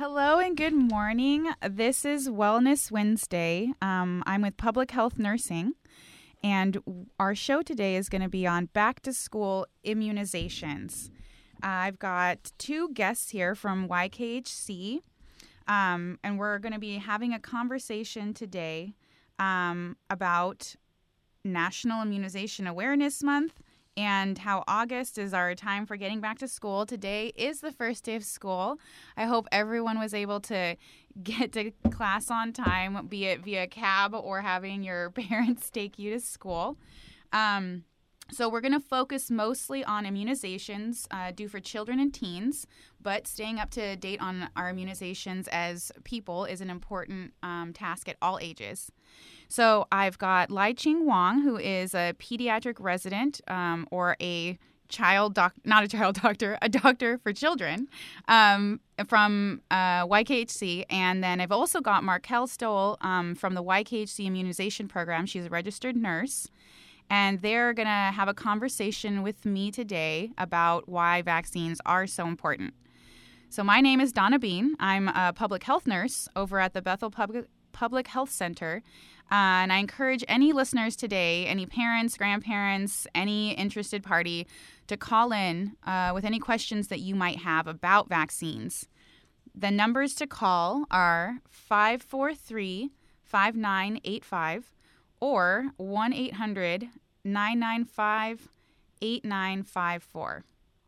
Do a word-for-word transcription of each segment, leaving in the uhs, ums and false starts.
Hello and good morning. This is Wellness Wednesday. Um, I'm with Public Health Nursing, and our show today is going to be on back-to-school immunizations. Uh, I've got two guests here from Y K H C, um, and we're going to be having a conversation today um, about National Immunization Awareness Month and how August is our time for getting back to school. Today is the first day of school. I hope everyone was able to get to class on time, be it via cab or having your parents take you to school. Um, so we're going to focus mostly on immunizations uh, due for children and teens, but staying up to date on our immunizations as people is an important um, task at all ages. So I've got Lai-Ching Wong, who is a pediatric resident um, or a child doc, not a child doctor, a doctor for children um, from uh, Y K H C. And then I've also got Markel Stoll um, from the Y K H C immunization program. She's a registered nurse. And they're going to have a conversation with me today about why vaccines are so important. So my name is Donna Bean. I'm a public health nurse over at the Bethel Public, Public Health Center. Uh, and I encourage any listeners today, any parents, grandparents, any interested party, to call in uh, with any questions that you might have about vaccines. The numbers to call are five four three, five nine eight five or one eight hundred, nine nine five, eight nine five four.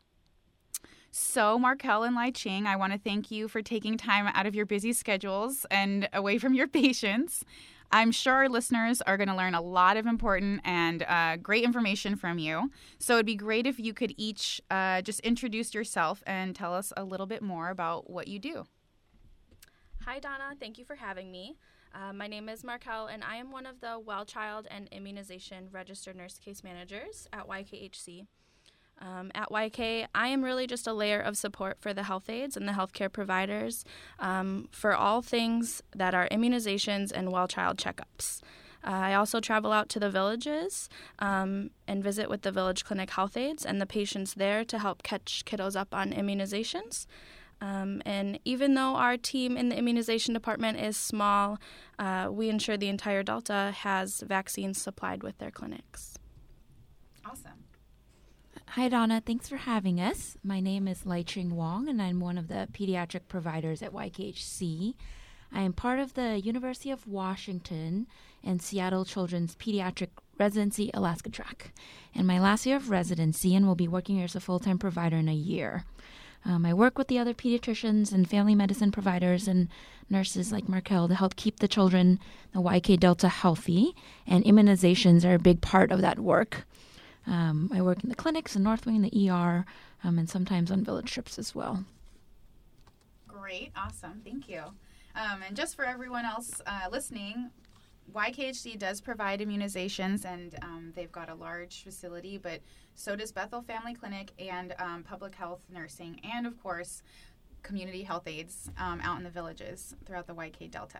So, Markel and Lai-Ching, I want to thank you for taking time out of your busy schedules and away from your patients. I'm sure our listeners are going to learn a lot of important and uh, great information from you. So it'd be great if you could each uh, just introduce yourself and tell us a little bit more about what you do. Hi, Donna. Thank you for having me. Uh, my name is Markel, and I am one of the Well Child and Immunization Registered Nurse Case Managers at Y K H C. Um, at Y K, I am really just a layer of support for the health aides and the healthcare providers um, for all things that are immunizations and well child checkups. Uh, I also travel out to the villages um, and visit with the village clinic health aides and the patients there to help catch kiddos up on immunizations. Um, and even though our team in the immunization department is small, uh, we ensure the entire Delta has vaccines supplied with their clinics. Awesome. Hi, Donna. Thanks for having us. My name is Lai-Ching Wong, and I'm one of the pediatric providers at Y K H C. I am part of the University of Washington and Seattle Children's Pediatric Residency Alaska Track. And my last year of residency, and will be working here as a full-time provider in a year. Um, I work with the other pediatricians and family medicine providers and nurses like Markel to help keep the children, the Y K Delta, healthy, and immunizations are a big part of that work. Um, I work in the clinics, in North Wing, the E R, um, and sometimes on village trips as well. Great. Awesome. Thank you. Um, and just for everyone else uh, listening, Y K H C does provide immunizations, and um, they've got a large facility, but so does Bethel Family Clinic and um, Public Health Nursing, and, of course, community health aides um, out in the villages throughout the Y K Delta.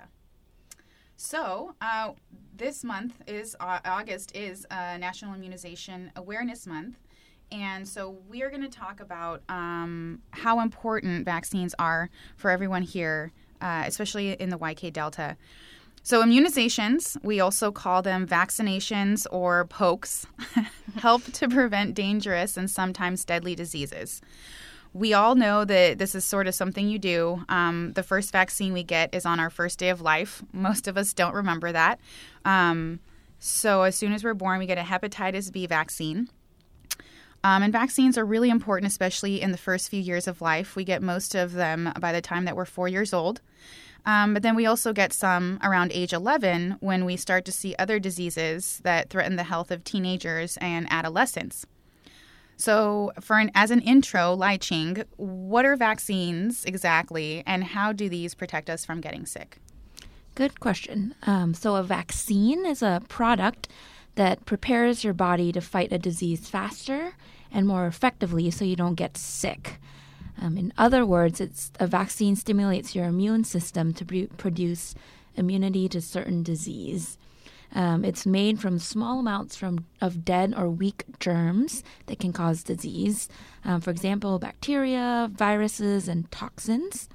So uh, this month is uh, August is uh, National Immunization Awareness Month, and so we are going to talk about um, how important vaccines are for everyone here, uh, especially in the Y K Delta. So immunizations, we also call them vaccinations or pokes, help to prevent dangerous and sometimes deadly diseases. We all know that this is sort of something you do. Um, the first vaccine we get is on our first day of life. Most of us don't remember that. Um, so as soon as we're born, we get a hepatitis B vaccine. Um, and vaccines are really important, especially in the first few years of life. We get most of them by the time that we're four years old. Um, but then we also get some around age eleven when we start to see other diseases that threaten the health of teenagers and adolescents. So for an, as an intro, Lai-Ching, what are vaccines exactly, and how do these protect us from getting sick? Good question. Um, so a vaccine is a product that prepares your body to fight a disease faster and more effectively so you don't get sick. Um, in other words, it's a vaccine stimulates your immune system to pre- produce immunity to certain disease. Um, it's made from small amounts from of dead or weak germs that can cause disease. Um, for example, bacteria, viruses, and toxins.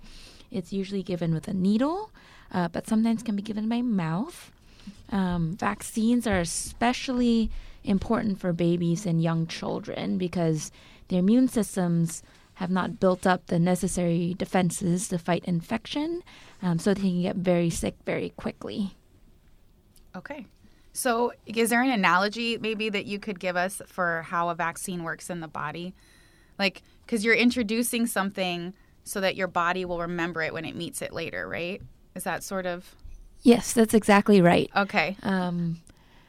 It's usually given with a needle, uh, but sometimes can be given by mouth. Um, vaccines are especially important for babies and young children because their immune systems have not built up the necessary defenses to fight infection, um, so they can get very sick very quickly. Okay. So is there an analogy maybe that you could give us for how a vaccine works in the body? Like, because you're introducing something so that your body will remember it when it meets it later, right? Is that sort of... Yes, that's exactly right. Okay. Um,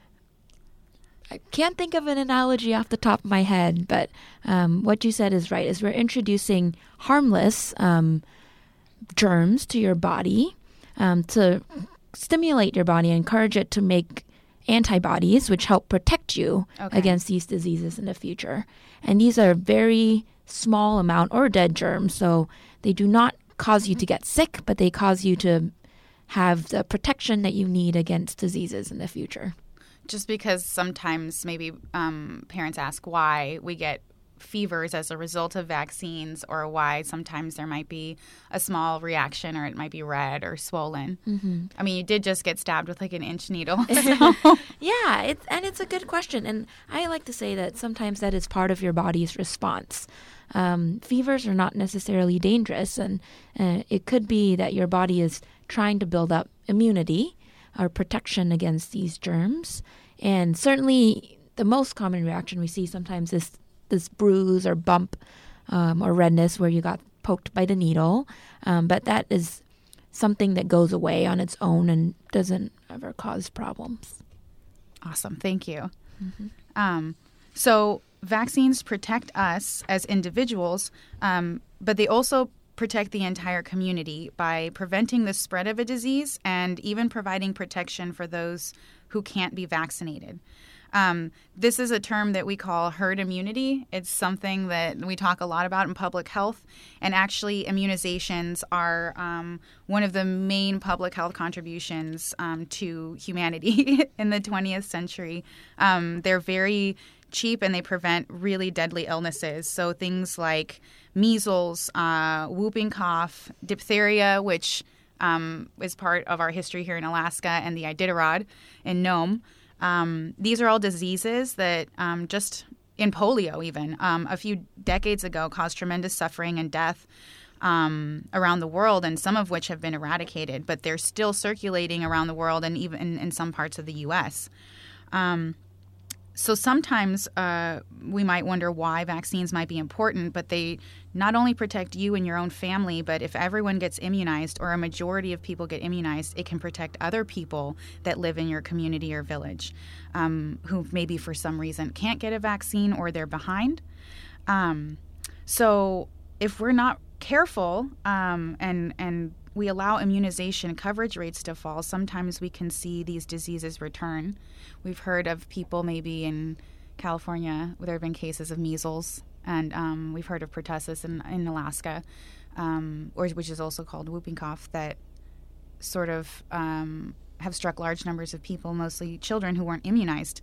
I can't think of an analogy off the top of my head, but um, what you said is right, is we're introducing harmless um, germs to your body um, to stimulate your body and encourage it to make antibodies, which help protect you okay. against these diseases in the future. And these are very small amount or dead germs, so they do not cause you to get sick, but they cause you to have the protection that you need against diseases in the future. Just because sometimes maybe um, parents ask why we get fevers as a result of vaccines, or why sometimes there might be a small reaction, or it might be red or swollen. Mm-hmm. I mean, you did just get stabbed with like an inch needle. So. Yeah, it's, and it's a good question. And I like to say that sometimes that is part of your body's response. Um, fevers are not necessarily dangerous, and uh, it could be that your body is trying to build up immunity or protection against these germs. And certainly the most common reaction we see sometimes is this bruise or bump um, or redness where you got poked by the needle. Um, but that is something that goes away on its own and doesn't ever cause problems. Awesome. Thank you. Mm-hmm. Um, so vaccines protect us as individuals, um, but they also protect the entire community by preventing the spread of a disease and even providing protection for those who can't be vaccinated. Um, this is a term that we call herd immunity. It's something that we talk a lot about in public health. And actually, immunizations are um, one of the main public health contributions um, to humanity in the twentieth century. Um, they're very cheap and they prevent really deadly illnesses. So things like measles, uh, whooping cough, diphtheria, which um, is part of our history here in Alaska, and the Iditarod in Nome. Um, these are all diseases that um, just in polio even um, a few decades ago caused tremendous suffering and death um, around the world, and some of which have been eradicated, but they're still circulating around the world and even in, in some parts of the U S Um, so sometimes uh, we might wonder why vaccines might be important, but they not only protect you and your own family, but if everyone gets immunized or a majority of people get immunized, it can protect other people that live in your community or village um, who maybe for some reason can't get a vaccine or they're behind. Um, so if we're not careful um, and and we allow immunization coverage rates to fall, sometimes we can see these diseases return. We've heard of people maybe in California where there have been cases of measles, and um, we've heard of pertussis in, in Alaska, um, or which is also called whooping cough, that sort of um, have struck large numbers of people, mostly children who weren't immunized.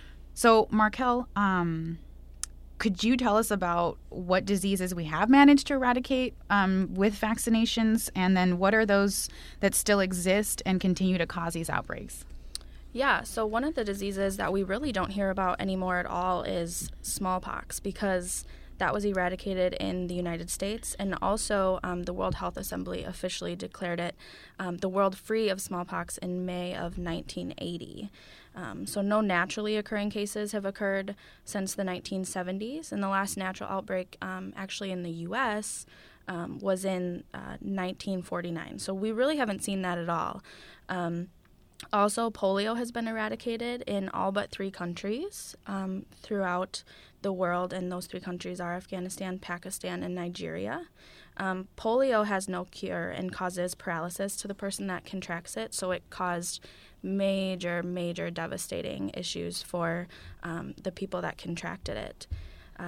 So, Markel, um, could you tell us about what diseases we have managed to eradicate um, with vaccinations, and then what are those that still exist and continue to cause these outbreaks? Yeah, so one of the diseases that we really don't hear about anymore at all is smallpox, because that was eradicated in the United States, and also um, the World Health Assembly officially declared it um, the world free of smallpox in May of nineteen eighty. Um, so no naturally occurring cases have occurred since the nineteen seventies, and the last natural outbreak um, actually in the U S um, was in uh, nineteen forty-nine. So we really haven't seen that at all. Um, also, polio has been eradicated in all but three countries um, throughout the world, and those three countries are Afghanistan, Pakistan, and Nigeria. Um, polio has no cure and causes paralysis to the person that contracts it, so it caused major, major devastating issues for um, the people that contracted it. Uh,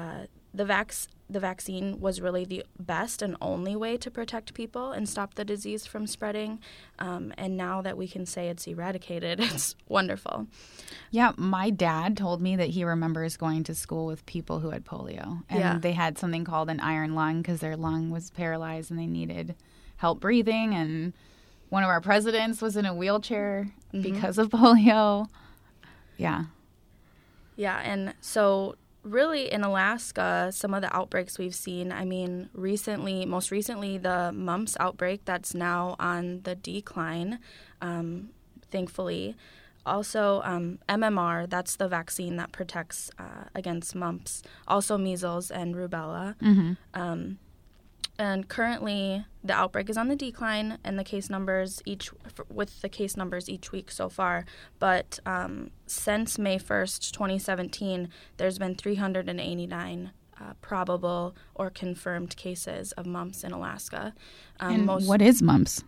the vax the vaccine was really the best and only way to protect people and stop the disease from spreading. Um, and now that we can say it's eradicated, it's wonderful. Yeah, my dad told me that he remembers going to school with people who had polio. And Yeah. they had something called an iron lung because their lung was paralyzed and they needed help breathing. And one of our presidents was in a wheelchair Mhm. because of polio. Yeah. Yeah, and so really in Alaska, some of the outbreaks we've seen, I mean, recently, most recently, the mumps outbreak that's now on the decline, um, thankfully. Also, um, M M R, that's the vaccine that protects uh, against mumps. Also, measles and rubella. Mm-hmm. Um, and currently, the outbreak is on the decline, and the case numbers each f- with the case numbers each week so far. But um, since May first, twenty seventeen, there's been three hundred eighty-nine uh, probable or confirmed cases of mumps in Alaska. Um, And most what is mumps?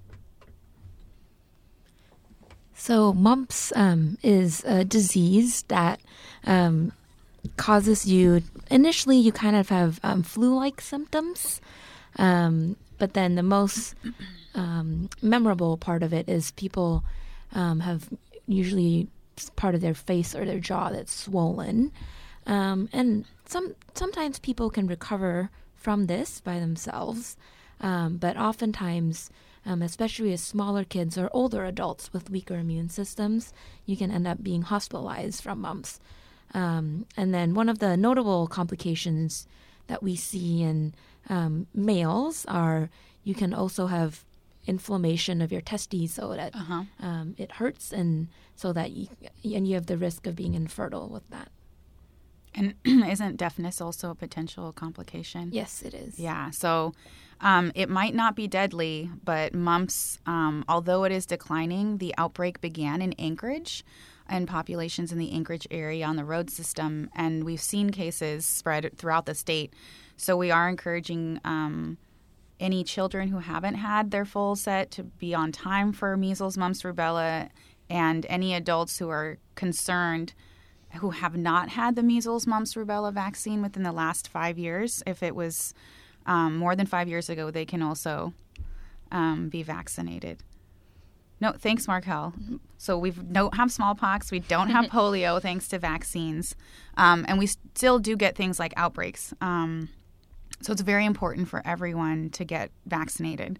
So mumps um, is a disease that um, causes you, initially you kind of have um, flu-like symptoms, um, but then the most um, memorable part of it is people um, have usually part of their face or their jaw that's swollen. Um, and some sometimes people can recover from this by themselves, um, but oftentimes, um, especially with smaller kids or older adults with weaker immune systems, you can end up being hospitalized from mumps. Um, and then one of the notable complications that we see in um, males are you can also have inflammation of your testes, so that Uh-huh. um, it hurts, and so that you, and you have the risk of being infertile with that. And isn't deafness also a potential complication? Yes, it is. Yeah, so um, it might not be deadly, but mumps, um, although it is declining, the outbreak began in Anchorage and populations in the Anchorage area on the road system, and we've seen cases spread throughout the state. So we are encouraging um, any children who haven't had their full set to be on time for measles, mumps, rubella, and any adults who are concerned who have not had the measles, mumps, rubella vaccine within the last five years. If it was um, more than five years ago, they can also um, be vaccinated. No, thanks, Markel. So we don't have smallpox. We don't have polio, thanks to vaccines. Um, and we still do get things like outbreaks. Um, so it's very important for everyone to get vaccinated.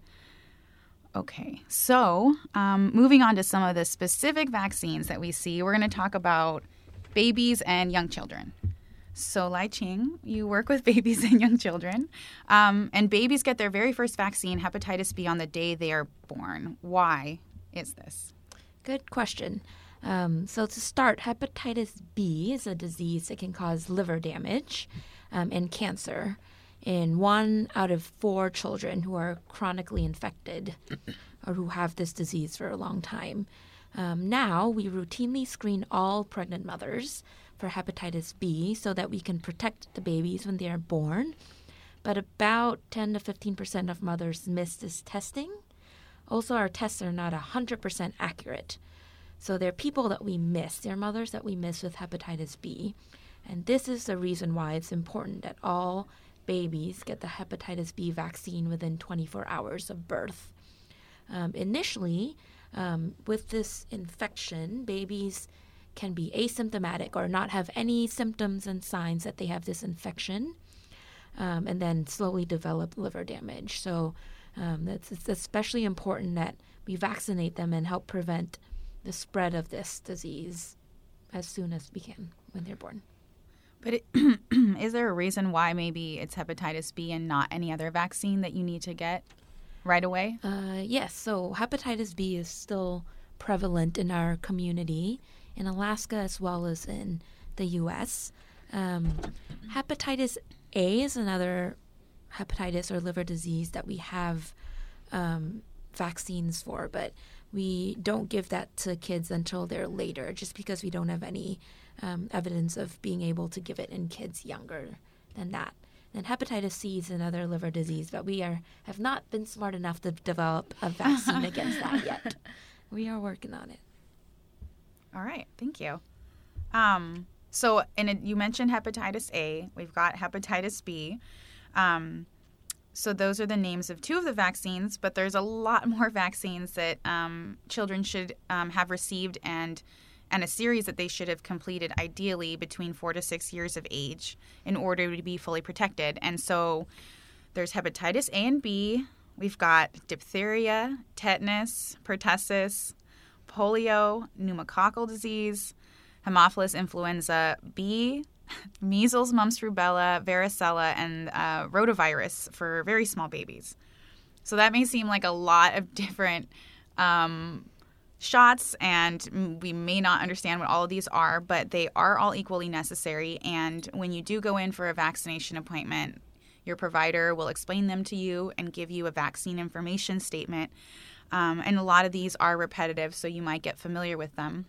Okay, so um, moving on to some of the specific vaccines that we see, we're going to talk about babies and young children. So, Lai Ching, you work with babies and young children, um, and babies get their very first vaccine, hepatitis B, on the day they are born. Why is this? Good question. Um, so to start, hepatitis B is a disease that can cause liver damage um, and cancer in one out of four children who are chronically infected or who have this disease for a long time. Um, now, we routinely screen all pregnant mothers for hepatitis B so that we can protect the babies when they are born. But about ten to fifteen percent of mothers miss this testing. Also, our tests are not one hundred percent accurate. So there are people that we miss. There are mothers that we miss with hepatitis B. And this is the reason why it's important that all babies get the hepatitis B vaccine within twenty-four hours of birth. Um, initially, Um, with this infection, babies can be asymptomatic or not have any symptoms and signs that they have this infection, um, and then slowly develop liver damage. So um, that's, it's especially important that we vaccinate them and help prevent the spread of this disease as soon as we can when they're born. But it, is there a reason why maybe it's hepatitis B and not any other vaccine that you need to get right away? Uh, yes, so hepatitis B is still prevalent in our community, in Alaska as well as in the U S. Um, hepatitis A is another hepatitis or liver disease that we have um, vaccines for, but we don't give that to kids until they're later, just because we don't have any um, evidence of being able to give it in kids younger than that. And hepatitis C is another liver disease, but we are have not been smart enough to develop a vaccine against that yet. We are working on it. All right, thank you. Um, So, and it, you mentioned hepatitis A. We've got hepatitis B. Um, so those are the names of two of the vaccines, but there's a lot more vaccines that um, children should um, have received and and a series that they should have completed ideally between four to six years of age in order to be fully protected. And so there's hepatitis A and B. We've got diphtheria, tetanus, pertussis, polio, pneumococcal disease, Haemophilus influenza B, measles, mumps, rubella, varicella, and uh, rotavirus for very small babies. So that may seem like a lot of different um, shots, and we may not understand what all of these are, but they are all equally necessary. And when you do go in for a vaccination appointment, your provider will explain them to you and give you a vaccine information statement. Um, and a lot of these are repetitive, so you might get familiar with them.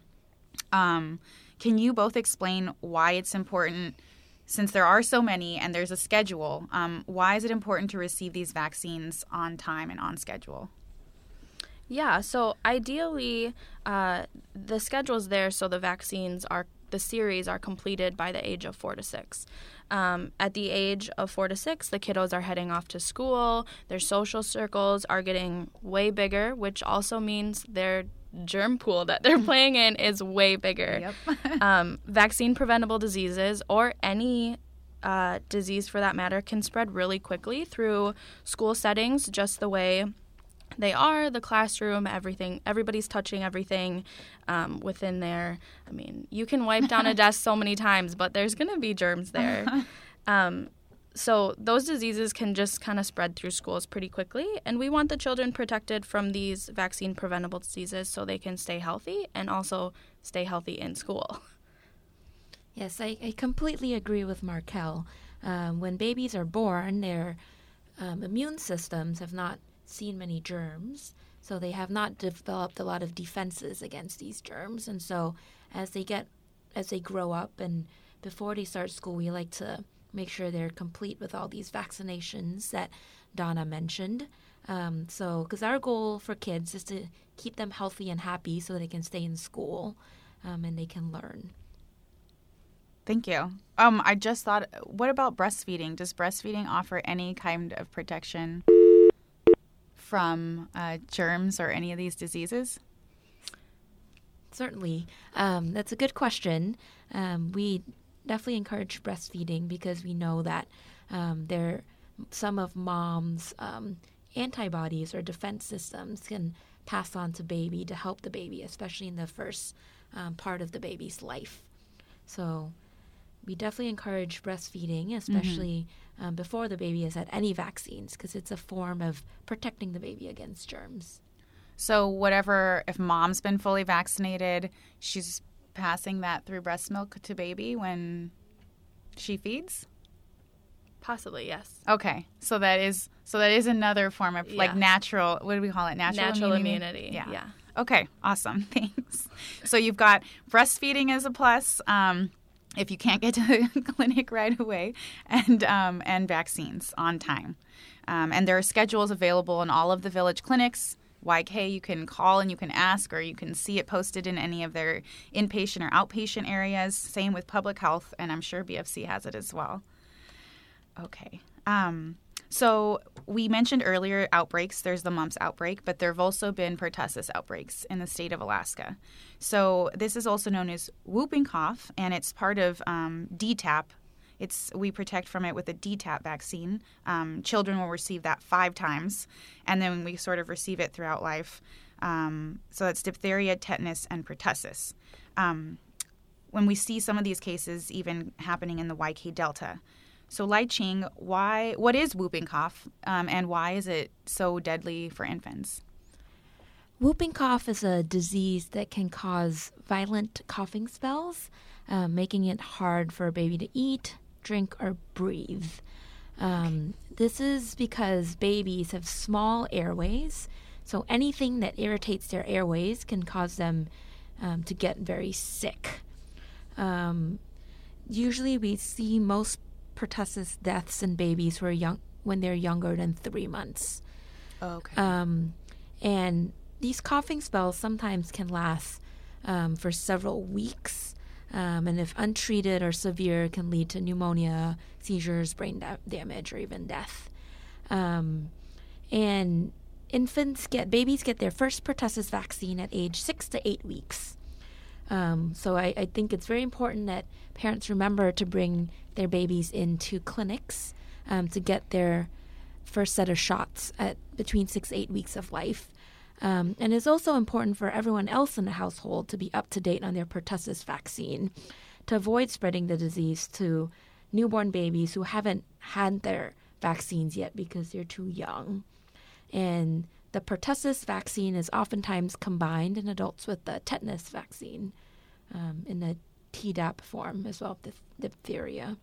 Um, can you both explain why it's important, since there are so many and there's a schedule, um, why is it important to receive these vaccines on time and on schedule? Yeah, so ideally, uh, the schedule's there so the vaccines are, the series are completed by the age of four to six. Um, at the age of four to six, the kiddos are heading off to school. Their social circles are getting way bigger, which also means their germ pool that they're playing in is way bigger. Yep. um, vaccine-preventable diseases, or any uh, disease for that matter, can spread really quickly through school settings, just the way they are, the classroom, everything. Everybody's touching everything um, within there. I mean, you can wipe down a desk so many times, but there's going to be germs there. Um, so those diseases can just kind of spread through schools pretty quickly, and we want the children protected from these vaccine-preventable diseases so they can stay healthy and also stay healthy in school. Yes, I, I completely agree with Markel. Um, when babies are born, their um, immune systems have not seen many germs, so they have not developed a lot of defenses against these germs. And so as they get, as they grow up and before they start school, we like to make sure they're complete with all these vaccinations that Donna mentioned. Um, so, because our goal for kids is to keep them healthy and happy so they can stay in school um, and they can learn. Thank you. Um, I just thought, what about breastfeeding? Does breastfeeding offer any kind of protection from uh, germs or any of these diseases? Certainly. Um, that's a good question. Um, we definitely encourage breastfeeding because we know that um, there, some of mom's um, antibodies or defense systems can pass on to baby to help the baby, especially in the first um, part of the baby's life. So we definitely encourage breastfeeding, especially mm-hmm. um, before the baby has had any vaccines, because it's a form of protecting the baby against germs. So whatever, if mom's been fully vaccinated, she's passing that through breast milk to baby when she feeds? Possibly, yes. Okay. So that is so that is another form of yeah. like natural, what do we call it? Natural, natural immunity? immunity. Yeah. yeah. Okay. Awesome. Thanks. So you've got breastfeeding as a plus. Um, if you can't get to the clinic right away, and um, and vaccines on time. Um, and there are schedules available in all of the village clinics. Y K, you can call and you can ask, or you can see it posted in any of their inpatient or outpatient areas. Same with public health, and I'm sure B F C has it as well. Okay. Um, so we mentioned earlier outbreaks. There's the mumps outbreak, but there have also been pertussis outbreaks in the state of Alaska. So this is also known as whooping cough, and it's part of um, D TAP. It's we protect from it with a D TAP vaccine. Um, children will receive that five times, and then we sort of receive it throughout life. Um, so that's diphtheria, tetanus, and pertussis. Um, when we see some of these cases even happening in the Y K Delta. So Lai-Ching, why? What is whooping cough, um, and why is it so deadly for infants? Whooping cough is a disease that can cause violent coughing spells, uh, making it hard for a baby to eat, drink, or breathe. Um, this is because babies have small airways, so anything that irritates their airways can cause them um, to get very sick. Um, usually we see most pertussis deaths in babies who are young when they're younger than three months. Oh, okay. Um, and these coughing spells sometimes can last um, for several weeks. Um, and if untreated or severe, can lead to pneumonia, seizures, brain da- damage, or even death. Um, and infants get, babies get their first pertussis vaccine at age six to eight weeks. Um, so I, I think it's very important that parents remember to bring their babies into clinics um, to get their first set of shots at between six to eight weeks of life. Um, and it's also important for everyone else in the household to be up to date on their pertussis vaccine to avoid spreading the disease to newborn babies who haven't had their vaccines yet because they're too young. And the pertussis vaccine is oftentimes combined in adults with the tetanus vaccine um, in the Tdap form as well, the diphtheria.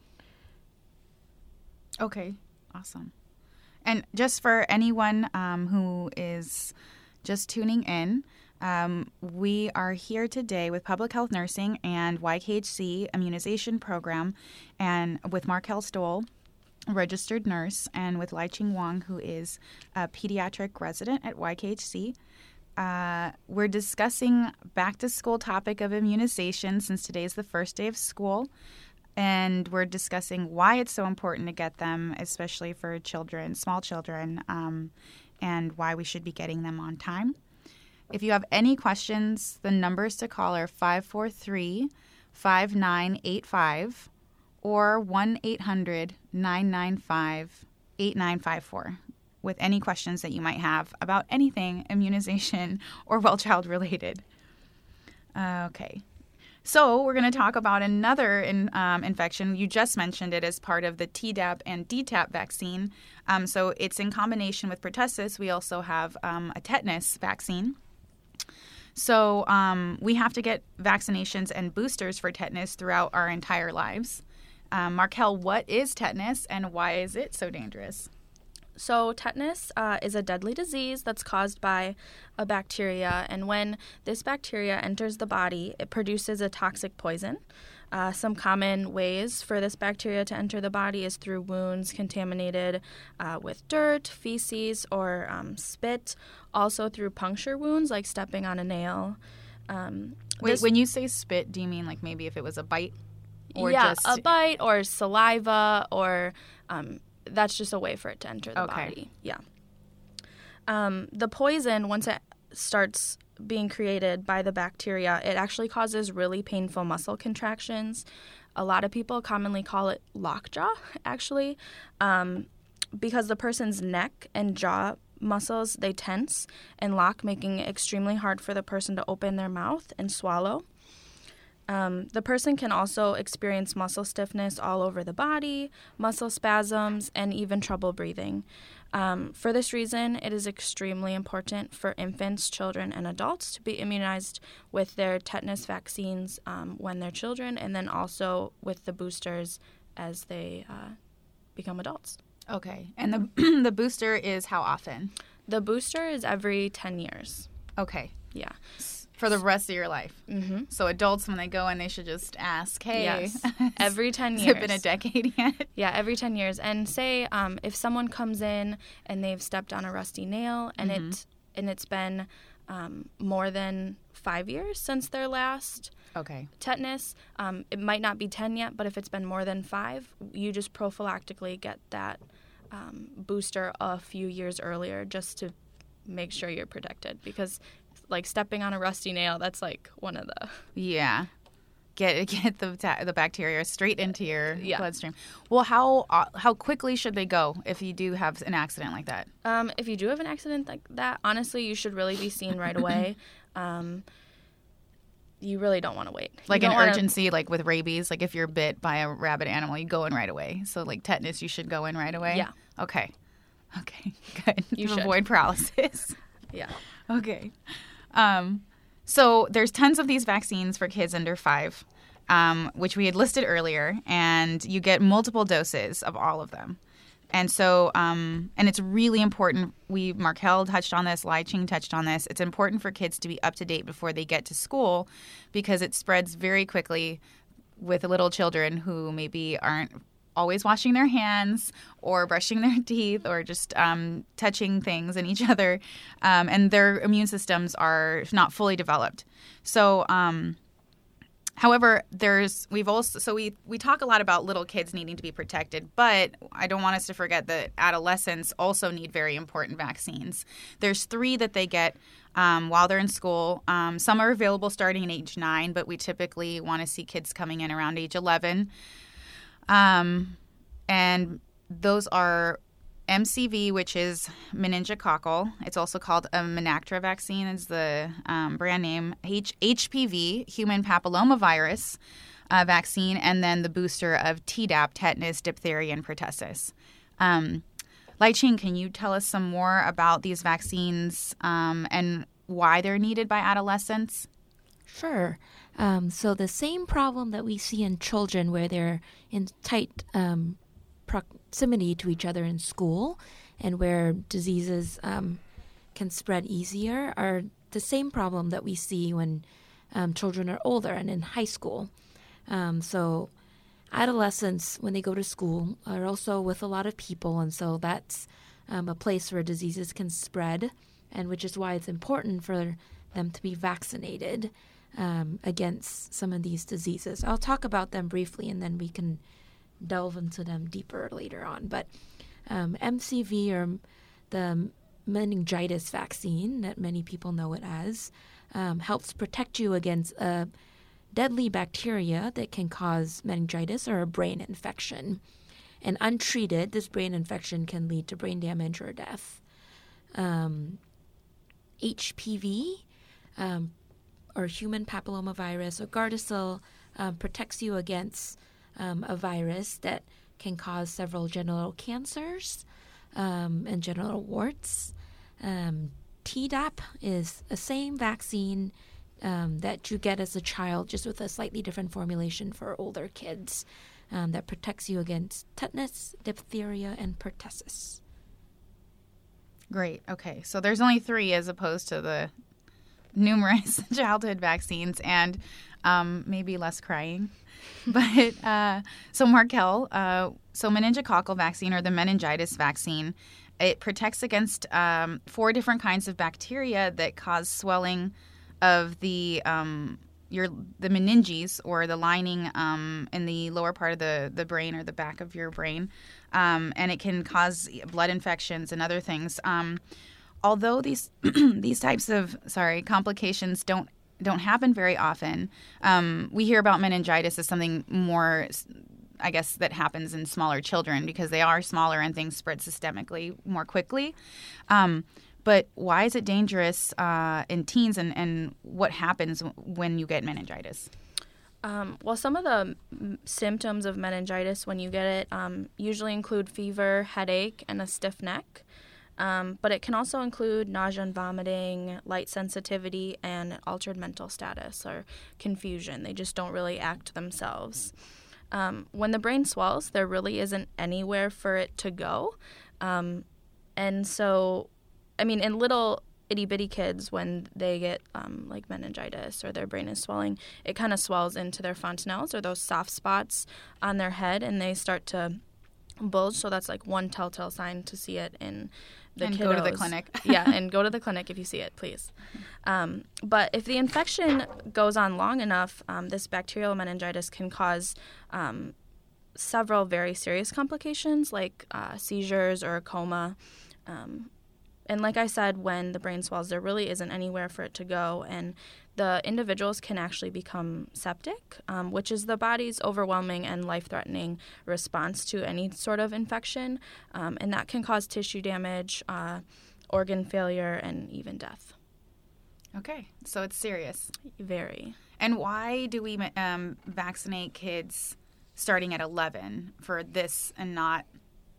Okay, awesome. And just for anyone um, who is just tuning in, um, we are here today with Public Health Nursing and Y K H C Immunization Program, and with Markel Stoll, registered nurse, and with Lai-Ching Wang, who is a pediatric resident at Y K H C. Uh, we're discussing back-to-school topic of immunization since today is the first day of school, and we're discussing why it's so important to get them, especially for children, small children, um, and why we should be getting them on time. If you have any questions, the numbers to call are five four three, five nine eight five or one eight hundred, nine nine five, eight nine five four with any questions that you might have about anything immunization or well-child related. Uh, okay. So we're going to talk about another in, um, infection. You just mentioned it as part of the Tdap and D TAP vaccine. Um, so it's in combination with pertussis. We also have um, a tetanus vaccine. So um, we have to get vaccinations and boosters for tetanus throughout our entire lives. Um, Markel, what is tetanus and why is it so dangerous? So tetanus uh, is a deadly disease that's caused by a bacteria, and when this bacteria enters the body, it produces a toxic poison. Uh, some common ways for this bacteria to enter the body is through wounds contaminated uh, with dirt, feces, or um, spit, also through puncture wounds like stepping on a nail. Um, Wait, this- when you say spit, do you mean like maybe if it was a bite? Or yeah, just... a bite or saliva, or um, that's just a way for it to enter the Okay. body. Yeah. Um, the poison, once it starts being created by the bacteria, it actually causes really painful muscle contractions. A lot of people commonly call it lockjaw, actually, um, because the person's neck and jaw muscles, they tense and lock, making it extremely hard for the person to open their mouth and swallow. Um, the person can also experience muscle stiffness all over the body, muscle spasms, and even trouble breathing. Um, for this reason, it is extremely important for infants, children, and adults to be immunized with their tetanus vaccines um, when they're children, and then also with the boosters as they uh, become adults. Okay. And the the booster is how often? The booster is every ten years. Okay. Yeah. For the rest of your life. Mm-hmm. So adults, when they go in, they should just ask, hey, Yes. Every ten has years. it been a decade yet? Yeah, every ten years. And say um, if someone comes in and they've stepped on a rusty nail and Mhm. it and it's been um, more than five years since their last Okay. tetanus, um, it might not be ten yet, but if it's been more than five, you just prophylactically get that um, booster a few years earlier just to make sure you're protected, because like stepping on a rusty nail, that's like one of the Yeah. Get get the ta- the bacteria straight into your Yeah. bloodstream. Well, how uh, how quickly should they go if you do have an accident like that? Um, if you do have an accident like that, honestly, you should really be seen right away. Um, you really don't want to wait. You Like an don't wanna- urgency, like with rabies, like if you're bit by a rabid animal, you go in right away. So like tetanus, you should go in right away? Yeah. Okay. Okay, good. You To should. avoid paralysis. Yeah. Okay. Um, so there's tons of these vaccines for kids under five, um, which we had listed earlier, and you get multiple doses of all of them. And so, um, and it's really important. We, Markel touched on this, Lai-Ching touched on this. It's important for kids to be up to date before they get to school because it spreads very quickly with little children who maybe aren't always washing their hands or brushing their teeth or just um, touching things in each other. Um, and their immune systems are not fully developed. So um, However, there's we've also so we we talk a lot about little kids needing to be protected, but I don't want us to forget that adolescents also need very important vaccines. There's three that they get um, while they're in school. Um, some are available starting at age nine, but we typically want to see kids coming in around age eleven. Um, and those are M C V, which is meningococcal. It's also called a Menactra vaccine, is the um, brand name. H- HPV, human papillomavirus uh, vaccine, and then the booster of Tdap, tetanus, diphtheria, and pertussis. Um, Lai-Ching, can you tell us some more about these vaccines um, and why they're needed by adolescents? Sure. Um, so the same problem that we see in children where they're in tight um, proximity to each other in school and where diseases um, can spread easier are the same problem that we see when um, children are older and in high school. Um, so adolescents, when they go to school, are also with a lot of people, and so that's um, a place where diseases can spread, and which is why it's important for them to be vaccinated um, against some of these diseases. I'll talk about them briefly, and then we can delve into them deeper later on. But um, M C V, or the meningitis vaccine that many people know it as, um, helps protect you against a deadly bacteria that can cause meningitis or a brain infection. And untreated, this brain infection can lead to brain damage or death. Um, H P V, um, or human papillomavirus, or Gardasil, um, protects you against Um, a virus that can cause several genital cancers um, and genital warts. Um, Tdap is the same vaccine um, that you get as a child, just with a slightly different formulation for older kids um, that protects you against tetanus, diphtheria, and pertussis. Great. Okay. So there's only three as opposed to the numerous childhood vaccines, and um, maybe less crying. But uh, so Markel, uh, so meningococcal vaccine, or the meningitis vaccine, it protects against um, four different kinds of bacteria that cause swelling of the um, your the meninges, or the lining um, in the lower part of the, the brain, or the back of your brain, um, and it can cause blood infections and other things. Um, although these these types of sorry complications don't don't happen very often. Um, we hear about meningitis as something more, I guess, that happens in smaller children because they are smaller and things spread systemically more quickly. Um, but why is it dangerous uh, in teens, and, and what happens when you get meningitis? Um, well, some of the m- symptoms of meningitis when you get it um, usually include fever, headache, and a stiff neck. Um, but it can also include nausea and vomiting, light sensitivity, and altered mental status or confusion. They just don't really act themselves. Um, when the brain swells, there really isn't anywhere for it to go. Um, and so, I mean, in little itty-bitty kids, when they get um, like meningitis or their brain is swelling, it kind of swells into their fontanelles, or those soft spots on their head, and they start to bulge. So that's like one telltale sign to see it in the and kiddos. go to the clinic. Yeah, and go to the clinic if you see it, please. Um, but if the infection goes on long enough, um, this bacterial meningitis can cause um, several very serious complications, like uh, seizures or a coma. Um, and like I said, when the brain swells, there really isn't anywhere for it to go, and the individuals can actually become septic, um, which is the body's overwhelming and life-threatening response to any sort of infection, um, and that can cause tissue damage, uh, organ failure, and even death. Okay, so it's serious. Very. And why do we um, vaccinate kids starting at eleven for this and not?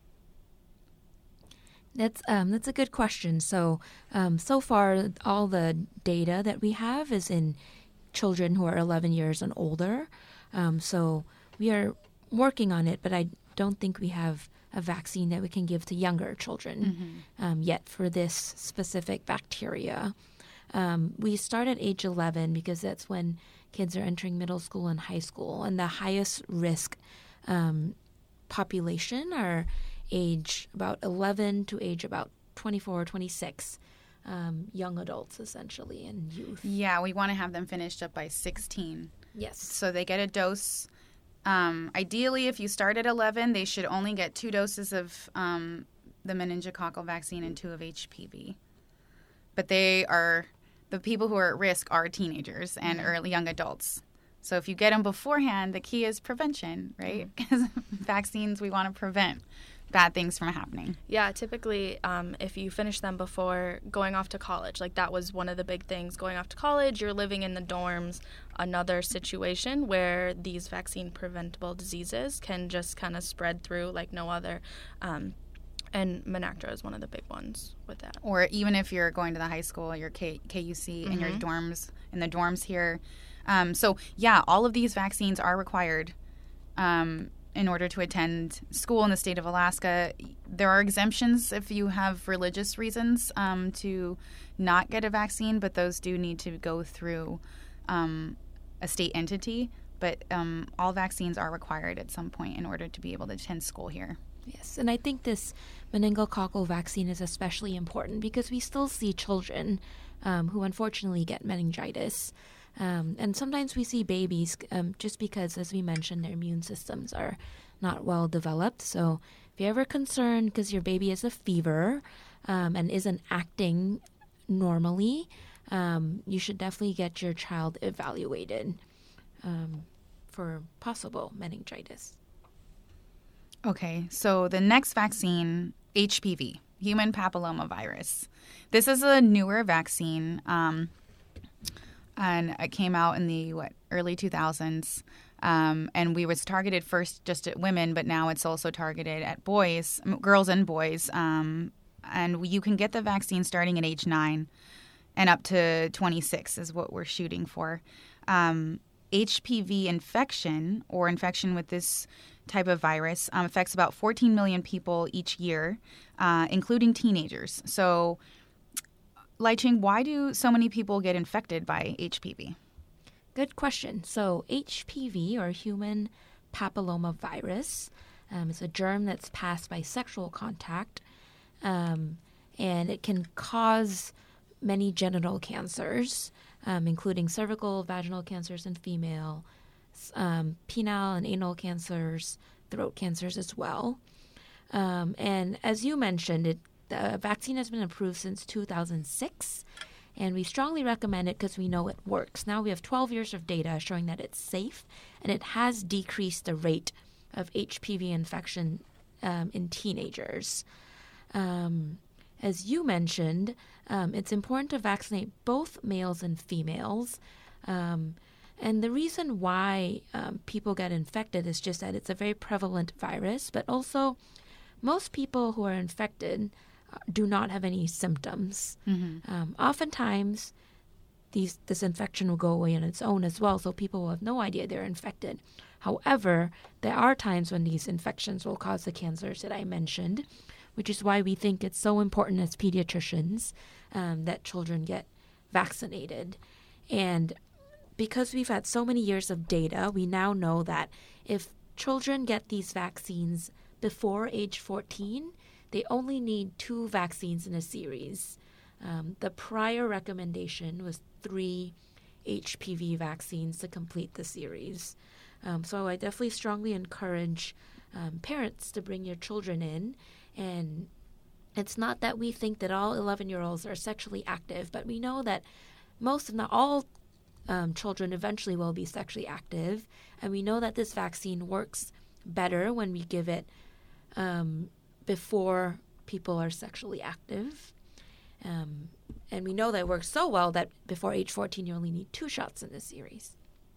That's um, that's a good question. So, um, so far, all the data that we have is in children who are eleven years and older. Um, so we are working on it, but I don't think we have a vaccine that we can give to younger children mm-hmm. um, yet for this specific bacteria. Um, we start at age eleven because that's when kids are entering middle school and high school, and the highest risk um, population are age about eleven to age about twenty-four, twenty-six, um, young adults essentially, and youth. Yeah, we want to have them finished up by sixteen. Yes. So they get a dose. Um, ideally, if you start at eleven, they should only get two doses of um, the meningococcal vaccine and two of H P V. But they are, the people who are at risk are teenagers and Mm-hmm. early young adults. So if you get them beforehand, the key is prevention, right? Because vaccines, we want to prevent bad things from happening. Yeah, typically, um, if you finish them before going off to college, like that was one of the big things. Going off to college, you're living in the dorms, another situation where these vaccine preventable diseases can just kind of spread through like no other. Um, and Menactra is one of the big ones with that. Or even if you're going to the high school, your K- KUC in your Mhm. dorms, in the dorms here. Um, so, yeah, all of these vaccines are required um, in order to attend school in the state of Alaska. There are exemptions if you have religious reasons um, to not get a vaccine, but those do need to go through um, a state entity. But um, all vaccines are required at some point in order to be able to attend school here. Yes, and I think this meningococcal vaccine is especially important because we still see children um, who unfortunately get meningitis. Um, and sometimes we see babies um, just because, as we mentioned, their immune systems are not well developed. So if you're ever concerned because your baby has a fever um, and isn't acting normally, um, you should definitely get your child evaluated um, for possible meningitis. Okay, so the next vaccine, H P V, human papillomavirus. This is a newer vaccine, um, and it came out in the what early two thousands. Um, and we was targeted first just at women, but now it's also targeted at boys, m- girls and boys. Um, and you can get the vaccine starting at age nine and up to twenty-six is what we're shooting for. Um, H P V infection or infection with this type of virus um, affects about fourteen million people each year, uh, including teenagers. So, Lai-Ching, why do so many people get infected by H P V? Good question. So H P V, or human papillomavirus, um, is a germ that's passed by sexual contact, um, and it can cause many genital cancers, um, including cervical, vaginal cancers in female, um, penile and anal cancers, throat cancers as well. Um, and as you mentioned, it, the vaccine has been approved since two thousand six. And we strongly recommend it because we know it works. Now we have twelve years of data showing that it's safe, and it has decreased the rate of H P V infection um, in teenagers. Um, as you mentioned, um, it's important to vaccinate both males and females. Um, and the reason why um, people get infected is just that it's a very prevalent virus, but also most people who are infected do not have any symptoms. Mm-hmm. Um, oftentimes, these this infection will go away on its own as well, so people will have no idea they're infected. However, there are times when these infections will cause the cancers that I mentioned, which is why we think it's so important as pediatricians um, that children get vaccinated. And because we've had so many years of data, we now know that if children get these vaccines before age fourteen, they only need two vaccines in a series. Um, the prior recommendation was three H P V vaccines to complete the series. Um, so I definitely strongly encourage um, parents to bring your children in. And it's not that we think that all eleven-year-olds are sexually active, but we know that most, if not all, um, children eventually will be sexually active. And we know that this vaccine works better when we give it um, before people are sexually active. Um, and we know that it works so well that before age fourteen, you only need two shots in this series.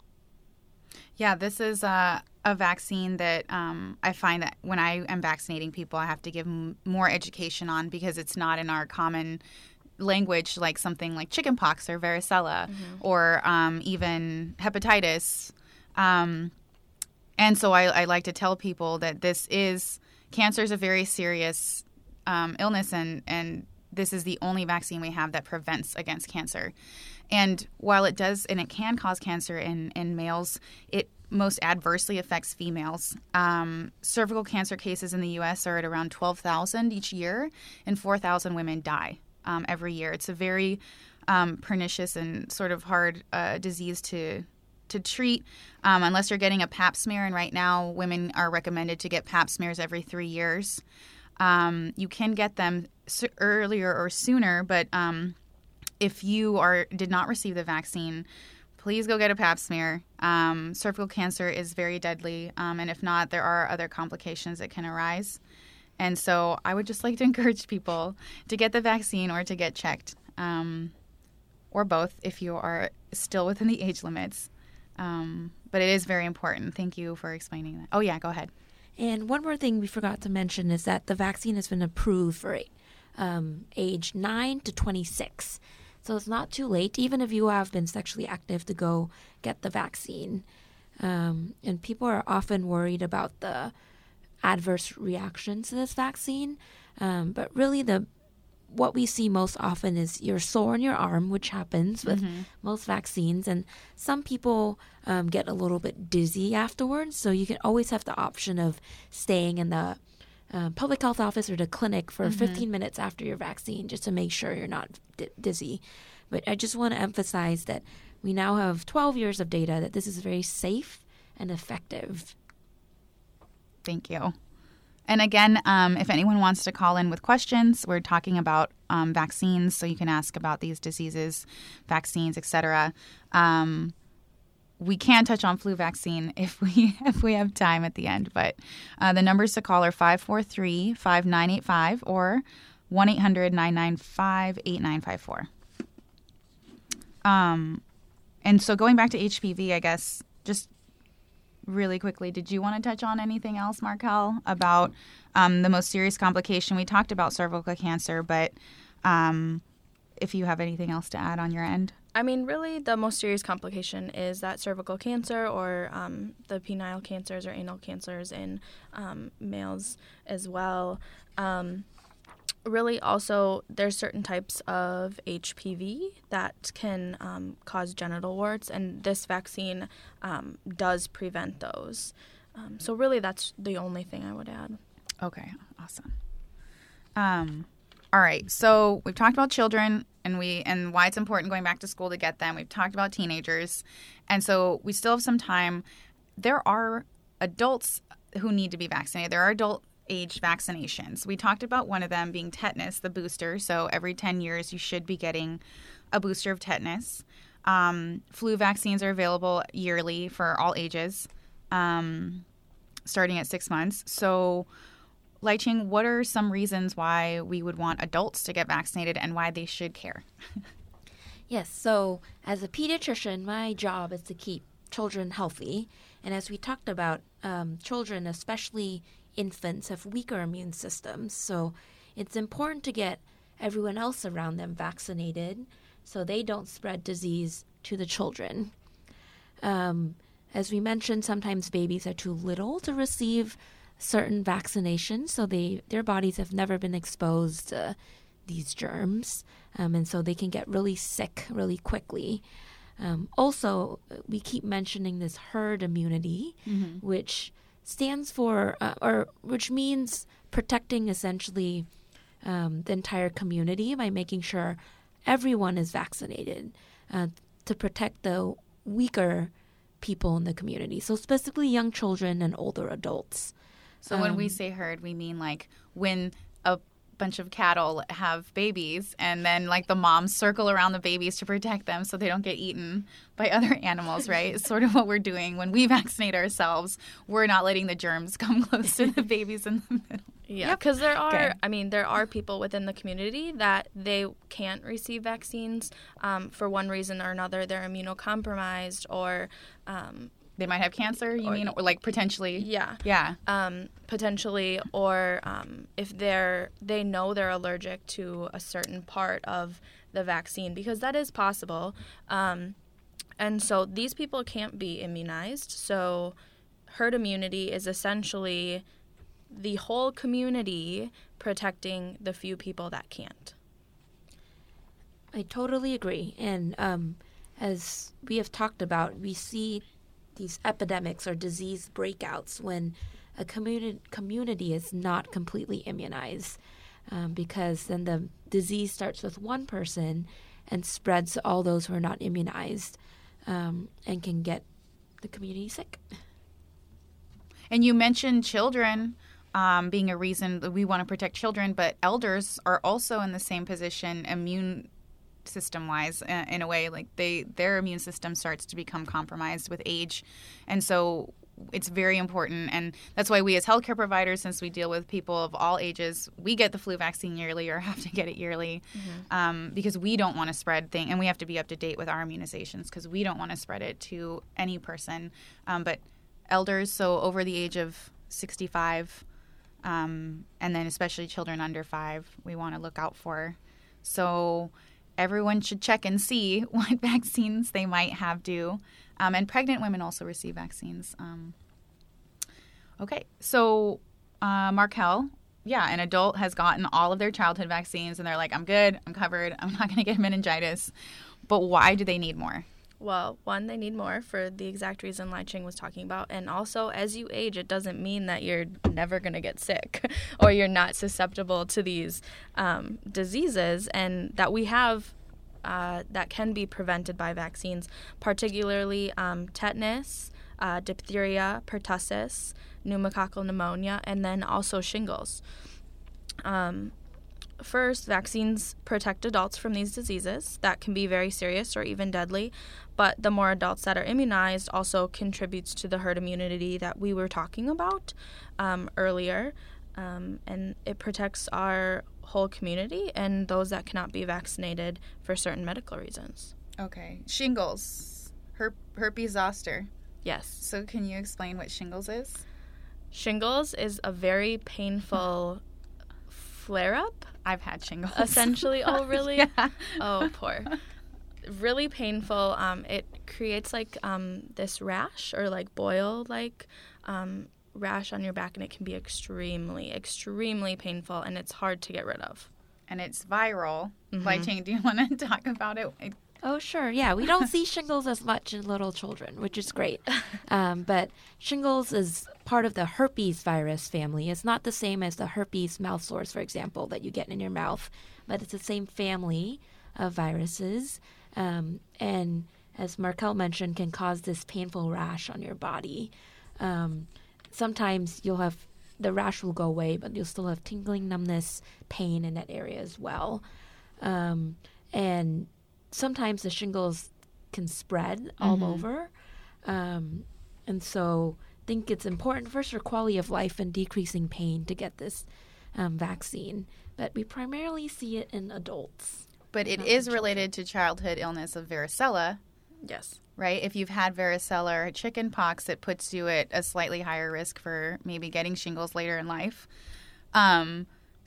Yeah, this is a, a vaccine that um, I find that when I am vaccinating people, I have to give m- more education on because it's not in our common language, like something like chickenpox or varicella mm-hmm. or um, even hepatitis. Um, and so I, I like to tell people that this is cancer is a very serious um, illness, and, and this is the only vaccine we have that prevents against cancer. And while it does, and it can cause cancer in, in males, it most adversely affects females. Um, cervical cancer cases in the U S are at around twelve thousand each year, and four thousand women die um, every year. It's a very um, pernicious and sort of hard uh, disease to to treat, um, unless you're getting a pap smear, and right now women are recommended to get pap smears every three years. Um, you can get them s- earlier or sooner, but um, if you are did not receive the vaccine, please go get a pap smear. Um, cervical cancer is very deadly, um, and if not, there are other complications that can arise. And so I would just like to encourage people to get the vaccine or to get checked, um, or both if you are still within the age limits. Um, but it is very important. Thank you for explaining that. Oh, yeah, go ahead. And one more thing we forgot to mention is that the vaccine has been approved for um, age nine to twenty-six. So it's not too late, even if you have been sexually active, to go get the vaccine. Um, and people are often worried about the adverse reactions to this vaccine. Um, but really, the what we see most often is you're sore in your arm, which happens with mm-hmm. most vaccines. And some people um, get a little bit dizzy afterwards. So you can always have the option of staying in the uh, public health office or the clinic for mm-hmm. fifteen minutes after your vaccine just to make sure you're not d- dizzy. But I just want to emphasize that we now have twelve years of data that this is very safe and effective. Thank you. And again, um, if anyone wants to call in with questions, we're talking about um, vaccines, so you can ask about these diseases, vaccines, et cetera. Um, we can touch on flu vaccine if we if we have time at the end, but uh, the numbers to call are five four three, five nine eight five or one eight hundred, nine nine five, eight nine five four. Um, and so going back to H P V, I guess, just really quickly, did you want to touch on anything else, Markel, about um, the most serious complication? We talked about cervical cancer, but um, if you have anything else to add on your end? I mean, really, the most serious complication is that cervical cancer or um, the penile cancers or anal cancers in um, males as well. Um, really, also, there's certain types of H P V that can um, cause genital warts, and this vaccine um, does prevent those. Um, so really, that's the only thing I would add. Okay, awesome. Um, all right, so we've talked about children and we and why it's important going back to school to get them. We've talked about teenagers, and so we still have some time. There are adults who need to be vaccinated. There are adult age vaccinations. We talked about one of them being tetanus, the booster. So every ten years, you should be getting a booster of tetanus. Um, flu vaccines are available yearly for all ages, um, starting at six months. So, Lai-Ching, what are some reasons why we would want adults to get vaccinated and why they should care? Yes, so as a pediatrician, my job is to keep children healthy. And as we talked about, um, children, especially infants, have weaker immune systems. So it's important to get everyone else around them vaccinated so they don't spread disease to the children. Um, as we mentioned, sometimes babies are too little to receive certain vaccinations, so they their bodies have never been exposed to these germs, um, and so they can get really sick really quickly. Um, also, we keep mentioning this herd immunity, mm-hmm. which stands for, uh, or which means protecting essentially um, the entire community by making sure everyone is vaccinated uh, to protect the weaker people in the community. So specifically young children and older adults. So um, when we say herd, we mean like when a bunch of cattle have babies and then like the moms circle around the babies to protect them so they don't get eaten by other animals, right? It's sort of what we're doing when we vaccinate ourselves. We're not letting the germs come close to the babies in the middle. Yeah, because there are, okay. I mean, there are people within the community that they can't receive vaccines um, for one reason or another. They're immunocompromised or um, they might have cancer, you or, mean, or like potentially? Yeah. Yeah. Um, potentially, or um, if they're they know they're allergic to a certain part of the vaccine, because that is possible. Um, and so these people can't be immunized. So herd immunity is essentially the whole community protecting the few people that can't. I totally agree. And um, as we have talked about, we see these epidemics or disease breakouts when a communi- community is not completely immunized, um, because then the disease starts with one person and spreads to all those who are not immunized, um, and can get the community sick. And you mentioned children um, being a reason that we want to protect children, but elders are also in the same position immune system-wise uh, in a way. Like they their immune system starts to become compromised with age. And so it's very important. And that's why we as healthcare providers, since we deal with people of all ages, we get the flu vaccine yearly or have to get it yearly mm-hmm. um, because we don't want to spread things. And we have to be up to date with our immunizations because we don't want to spread it to any person. Um, but elders, so over the age of sixty-five, um, and then especially children under five, we want to look out for. So everyone should check and see what vaccines they might have due. Um, and pregnant women also receive vaccines. Um, okay, so uh, Markel, yeah, an adult has gotten all of their childhood vaccines, and they're like, I'm good, I'm covered, I'm not going to get meningitis. But why do they need more? Well, one, they need more for the exact reason Lai Ching was talking about. And also, as you age, it doesn't mean that you're never going to get sick or you're not susceptible to these um, diseases, and that we have uh, that can be prevented by vaccines, particularly um, tetanus, uh, diphtheria, pertussis, pneumococcal pneumonia, and then also shingles. Um, First, vaccines protect adults from these diseases that can be very serious or even deadly, but the more adults that are immunized also contributes to the herd immunity that we were talking about um, earlier, um, and it protects our whole community and those that cannot be vaccinated for certain medical reasons. Okay. Shingles, Her- herpes zoster. Yes. So can you explain what shingles is? Shingles is a very painful flare-up. I've had shingles. Essentially. Oh, really? Yeah. Oh, poor. Really painful. Um, it creates like um, this rash or like boil like um, rash on your back, and it can be extremely, extremely painful, and it's hard to get rid of. And it's viral. Mm-hmm. Lai Ching, do you want to talk about it? it Oh, sure. Yeah, we don't see shingles as much in little children, which is great. Um, but shingles is part of the herpes virus family. It's not the same as the herpes mouth sores, for example, that you get in your mouth, but it's the same family of viruses. Um, and as Markel mentioned, can cause this painful rash on your body. Um, sometimes you'll have, the rash will go away, but you'll still have tingling, numbness, pain in that area as well. Um, and sometimes the shingles can spread all mm-hmm. over. Um, and so I think it's important first for quality of life and decreasing pain to get this um, vaccine. But we primarily see it in adults. But it is related to childhood illness of varicella. Yes. Right? If you've had varicella or chicken pox, it puts you at a slightly higher risk for maybe getting shingles later in life. Um,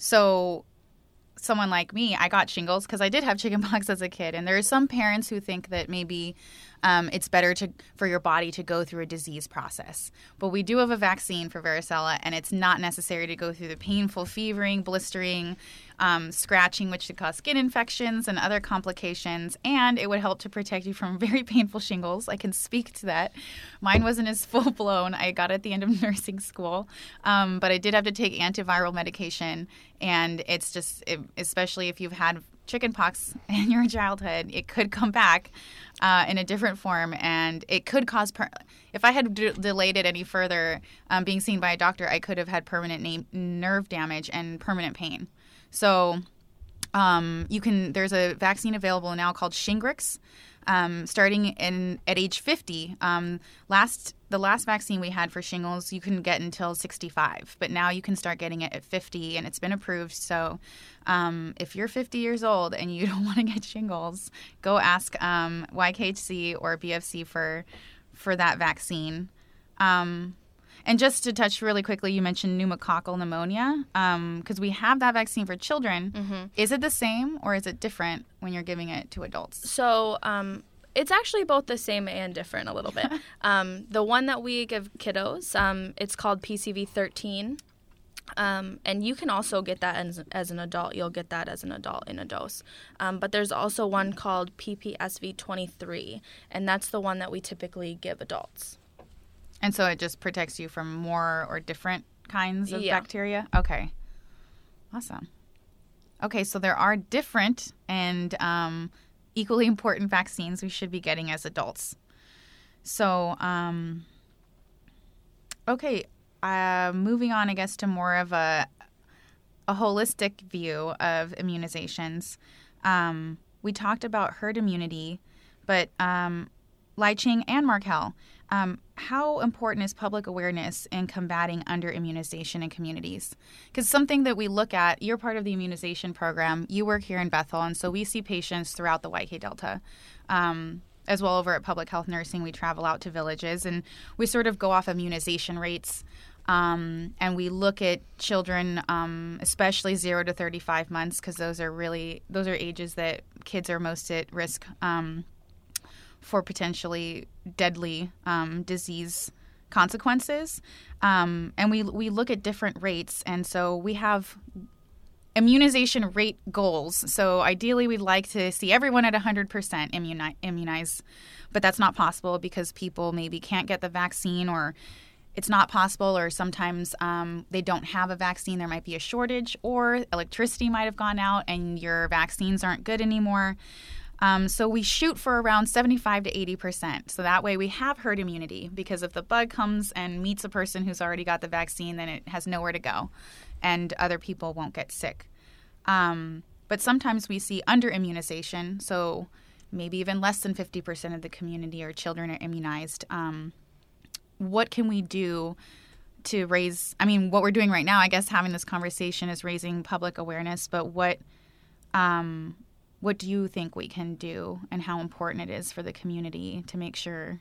so someone like me, I got shingles because I did have chickenpox as a kid. And there are some parents who think that maybe um, it's better to for your body to go through a disease process. But we do have a vaccine for varicella, and it's not necessary to go through the painful fevering, blistering, um, scratching, which could cause skin infections and other complications. And it would help to protect you from very painful shingles. I can speak to that. Mine wasn't as full-blown. I got it at the end of nursing school. Um, but I did have to take antiviral medication. And it's just, it, especially if you've had chickenpox in your childhood, it could come back uh, in a different form, and it could cause, per- if I had d- delayed it any further, um, being seen by a doctor, I could have had permanent na- nerve damage and permanent pain. So um, you can, there's a vaccine available now called Shingrix, um, starting in at age fifty. Um, last the last vaccine we had for shingles you couldn't get until sixty-five, but now you can start getting it at fifty, and it's been approved. So um, if you're fifty years old and you don't want to get shingles, go ask um, Y K H C or B F C for for that vaccine. Um, and just to touch really quickly, you mentioned pneumococcal pneumonia, because um, we have that vaccine for children. Mm-hmm. Is it the same or is it different when you're giving it to adults? So um, it's actually both the same and different a little bit. um, the one that we give kiddos, um, it's called P C V thirteen. Um, and you can also get that as, as an adult. You'll get that as an adult in a dose. Um, but there's also one called P P S V twenty-three, and that's the one that we typically give adults. And so it just protects you from more or different kinds of yeah. bacteria? Okay. Awesome. Okay, so there are different and um, equally important vaccines we should be getting as adults. So, um, okay, uh, moving on, I guess, to more of a a holistic view of immunizations. Um, we talked about herd immunity, but um, Lai Ching and Markel, um, how important is public awareness in combating under-immunization in communities? Because something that we look at, you're part of the immunization program, you work here in Bethel, and so we see patients throughout the Y K Delta. Um, as well over at Public Health Nursing, we travel out to villages, and we sort of go off immunization rates. Um, and we look at children, um, especially zero to thirty-five months, because those are really those are ages that kids are most at risk um, for potentially deadly um, disease consequences. Um, and we we look at different rates, and so we have immunization rate goals. So ideally, we'd like to see everyone at one hundred percent immuni- immunized, but that's not possible because people maybe can't get the vaccine, or it's not possible, or sometimes um, they don't have a vaccine. There might be a shortage, or electricity might have gone out and your vaccines aren't good anymore. Um, so we shoot for around seventy-five to eighty percent. So that way we have herd immunity, because if the bug comes and meets a person who's already got the vaccine, then it has nowhere to go and other people won't get sick. Um, but sometimes we see under immunization. So maybe even less than fifty percent of the community or children are immunized. Um, what can we do to raise, I mean, what we're doing right now, I guess having this conversation is raising public awareness, but what um, what do you think we can do, and how important it is for the community to make sure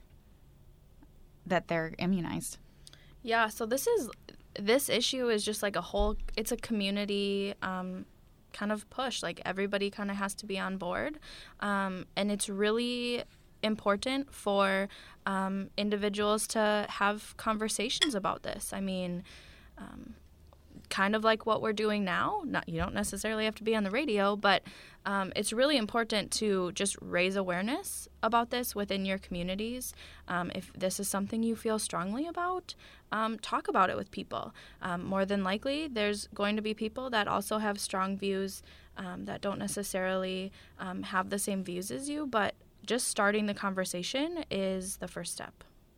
that they're immunized? Yeah, so this is, this issue is just like a whole, it's a community um, kind of push. Like everybody kind of has to be on board. Um, and it's really important for um, individuals to have conversations about this. I mean, um, kind of like what we're doing now. Not, you don't necessarily have to be on the radio, but um, it's really important to just raise awareness about this within your communities. Um, if this is something you feel strongly about, um, talk about it with people. Um, more than likely, there's going to be people that also have strong views um, that don't necessarily um, have the same views as you, but just starting the conversation is the first step.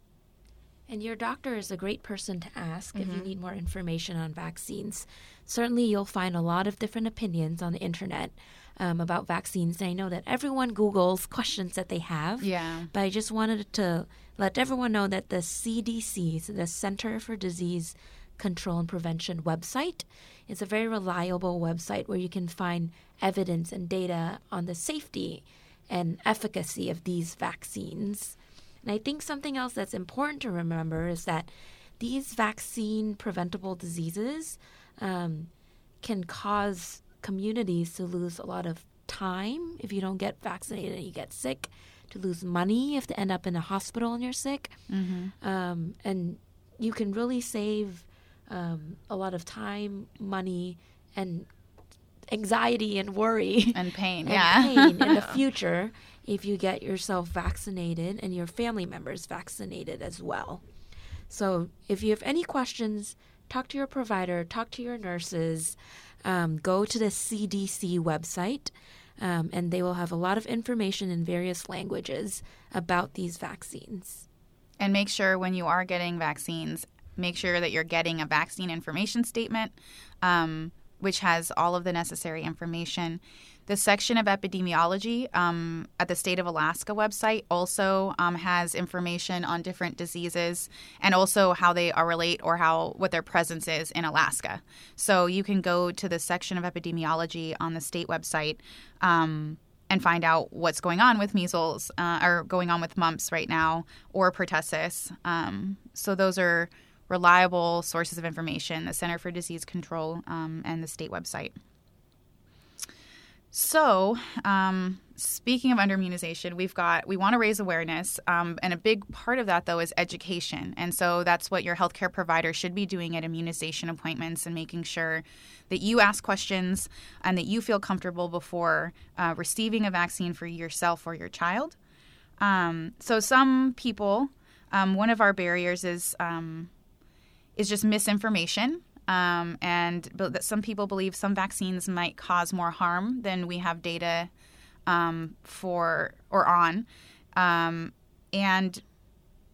And your doctor is a great person to ask Mm-hmm. if you need more information on vaccines. Certainly, you'll find a lot of different opinions on the internet um, about vaccines. And I know that everyone Googles questions that they have. Yeah. But I just wanted to let everyone know that the C D C, so the Center for Disease Control and Prevention website, is a very reliable website where you can find evidence and data on the safety and efficacy of these vaccines. And I think something else that's important to remember is that these vaccine preventable diseases um, can cause communities to lose a lot of time if you don't get vaccinated and you get sick, to lose money if they end up in a hospital and you're sick. Mm-hmm. Um, and you can really save um, a lot of time, money, and anxiety and worry And pain, and yeah. pain in the future if you get yourself vaccinated and your family members vaccinated as well. So if you have any questions, talk to your provider, talk to your nurses, um, go to the C D C website, um, and they will have a lot of information in various languages about these vaccines. And make sure when you are getting vaccines, make sure that you're getting a vaccine information statement, um, which has all of the necessary information. The section of epidemiology um, at the State of Alaska website also um, has information on different diseases and also how they are relate or how what their presence is in Alaska. So you can go to the section of epidemiology on the state website um, and find out what's going on with measles uh, or going on with mumps right now, or pertussis. Um, so those are reliable sources of information, the Center for Disease Control um, and the state website. So, um, speaking of under-immunization, we've got, we want to raise awareness, um, and a big part of that, though, is education. And so that's what your healthcare provider should be doing at immunization appointments, and making sure that you ask questions and that you feel comfortable before uh, receiving a vaccine for yourself or your child. Um, so some people, um, one of our barriers is um, is just misinformation. Um, and but that some people believe some vaccines might cause more harm than we have data um, for or on. Um, and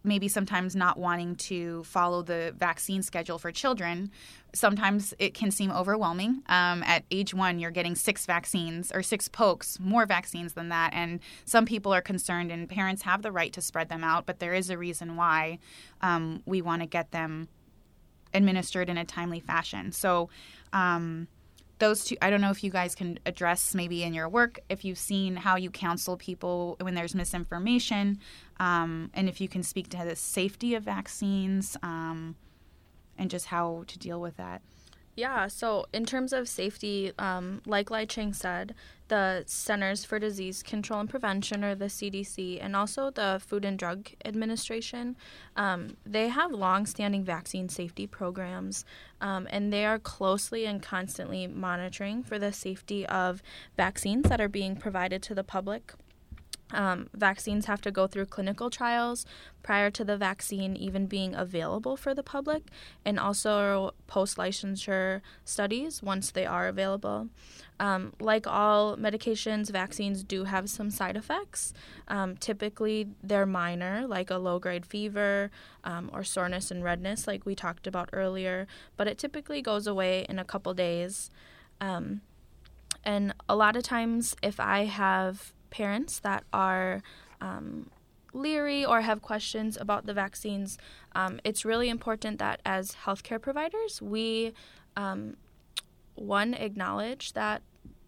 maybe sometimes not wanting to follow the vaccine schedule for children. Sometimes it can seem overwhelming. Um, at age one, you're getting six vaccines or six pokes, more vaccines than that. And some people are concerned, and parents have the right to spread them out, but there is a reason why um, we want to get them administered in a timely fashion. So um, those two, I don't know if you guys can address maybe in your work, if you've seen how you counsel people when there's misinformation, um, and if you can speak to the safety of vaccines um, and just how to deal with that. Yeah, so in terms of safety, um, like Lai Ching said, the Centers for Disease Control and Prevention, or the C D C, and also the Food and Drug Administration, um, they have long-standing vaccine safety programs, um, and they are closely and constantly monitoring for the safety of vaccines that are being provided to the public. Um, vaccines have to go through clinical trials prior to the vaccine even being available for the public, and also post-licensure studies once they are available. Um, like all medications, vaccines do have some side effects. Um, typically, they're minor, like a low-grade fever um, or soreness and redness, like we talked about earlier, but it typically goes away in a couple days. Um, and a lot of times, if I have parents that are um, leery or have questions about the vaccines, um, it's really important that as healthcare providers, we, um, one, acknowledge that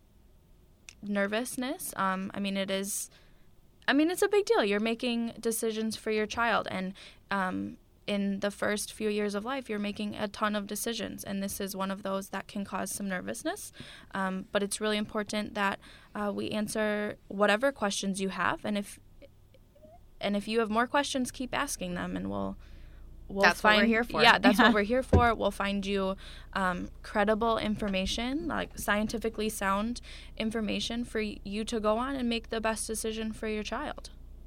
nervousness. Um, I mean, it is, I mean, it's a big deal. You're making decisions for your child, and um, in the first few years of life, you're making a ton of decisions, and this is one of those that can cause some nervousness. Um, but it's really important that uh, we answer whatever questions you have, and if and if you have more questions, keep asking them, and we'll we'll that's find what we're here for. Yeah, that's yeah. what we're here for. We'll find you um, credible information, like scientifically sound information, for you to go on and make the best decision for your child.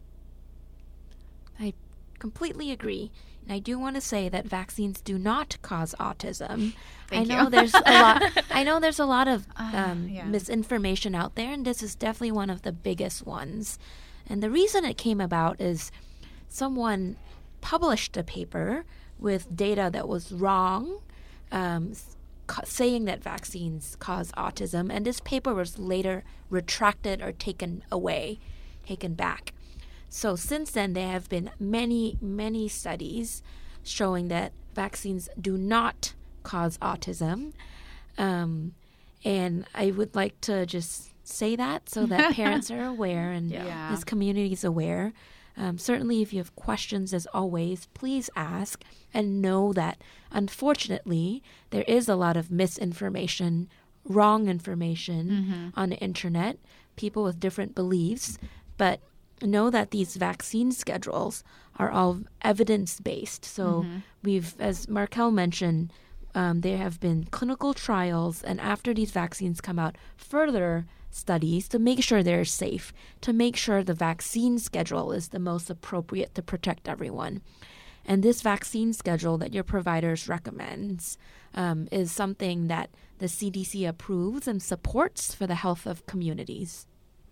I completely agree. And I do want to say that vaccines do not cause autism. Thank I know you. there's a lot. I know there's a lot of Uh, um, yeah. misinformation out there, and this is definitely one of the biggest ones. And the reason it came about is someone published a paper with data that was wrong, um, ca- saying that vaccines cause autism, and this paper was later retracted or taken away, taken back. So since then, there have been many, many studies showing that vaccines do not cause autism. Um, and I would like to just say that so that parents are aware and Yeah. this community is aware. Um, certainly, if you have questions, as always, please ask, and know that, unfortunately, there is a lot of misinformation, wrong information Mm-hmm. on the internet, people with different beliefs, but know that these vaccine schedules are all evidence-based. So Mm-hmm. we've, as Markel mentioned, um, there have been clinical trials, and after these vaccines come out, further studies to make sure they're safe, to make sure the vaccine schedule is the most appropriate to protect everyone. And this vaccine schedule that your providers recommends um, is something that the C D C approves and supports for the health of communities.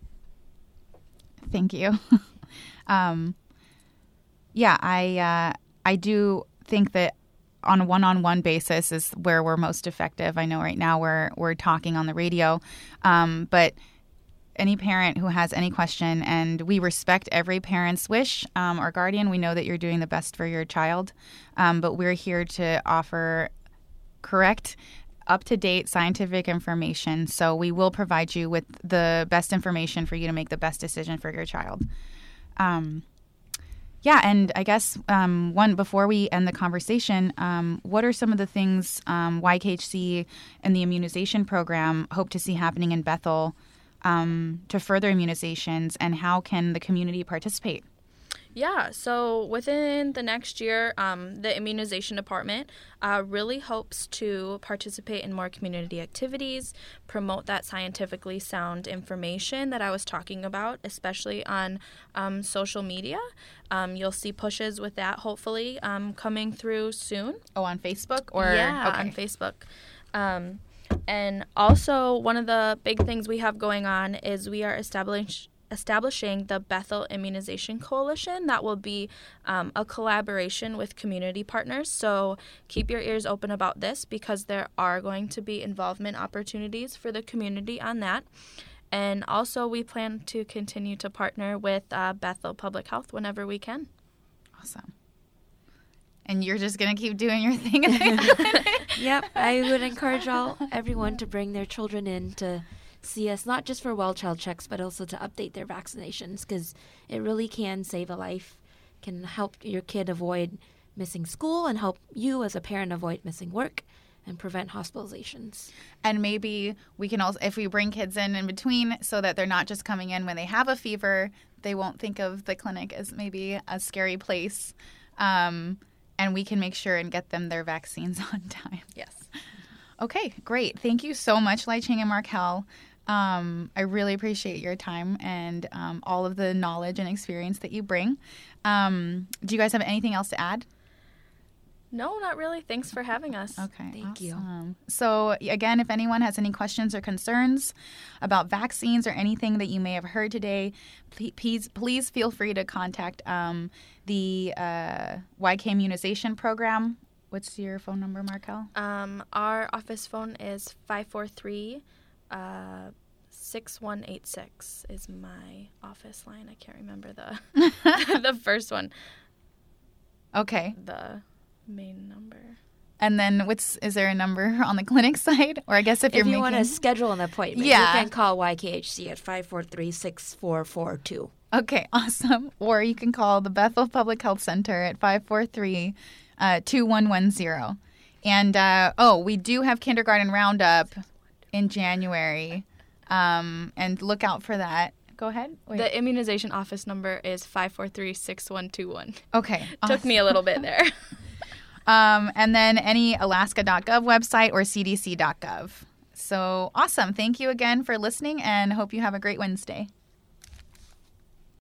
Thank you. um, yeah, I uh, I do think that on a one-on-one basis is where we're most effective. I know right now we're we're talking on the radio, um, but any parent who has any question, and we respect every parent's wish um, or guardian. We know that you're doing the best for your child, um, but we're here to offer correct, up-to-date scientific information. So we will provide you with the best information for you to make the best decision for your child. Um, yeah, and I guess um, one before we end the conversation, um, what are some of the things um, Y K H C and the immunization program hope to see happening in Bethel um, to further immunizations, and how can the community participate? Yeah, so within the next year, um, the immunization department uh, really hopes to participate in more community activities, promote that scientifically sound information that I was talking about, especially on um, social media. Um, you'll see pushes with that, hopefully, um, coming through soon. Oh, on Facebook? Or Yeah, okay. on Facebook. Um, and also, one of the big things we have going on is we are establish, establishing the Bethel Immunization Coalition. That will be um, a collaboration with community partners. So keep your ears open about this, because there are going to be involvement opportunities for the community on that. And also, we plan to continue to partner with uh, Bethel Public Health whenever we can. Awesome. And you're just going to keep doing your thing? Yep. I would encourage all everyone to bring their children in to see us, not just for well child checks, but also to update their vaccinations, because it really can save a life, can help your kid avoid missing school and help you as a parent avoid missing work and prevent hospitalizations. And maybe we can also, if we bring kids in in between, so that they're not just coming in when they have a fever, they won't think of the clinic as maybe a scary place. Um, and we can make sure and get them their vaccines on time. Yes. Okay, great. Thank you so much, Lai Ching and Markel. Um, I really appreciate your time and um, all of the knowledge and experience that you bring. Um, do you guys have anything else to add? No, not really. Thanks for having us. Okay. Thank you. Awesome. So again, if anyone has any questions or concerns about vaccines or anything that you may have heard today, please please feel free to contact um, the uh, Y K Immunization Program. What's your phone number, Markel? Um, our office phone is five four three, six one eight six is my office line. I can't remember the the first one. Okay. The main number. And then what's is there a number on the clinic side? Or I guess if, If you're you making... want to schedule an appointment, Yeah. you can call Y K H C at five four three, six four four two. Okay, awesome. Or you can call the Bethel Public Health Center at five four three, two one one zero. And, uh, oh, we do have Kindergarten Roundup in January. Um, and look out for that. Go ahead. Wait. The immunization office number is five four three, six one two one. Okay. Took me a little bit there. Um, and then any alaska dot gov website or c d c dot gov. So awesome. Thank you again for listening, and hope you have a great Wednesday.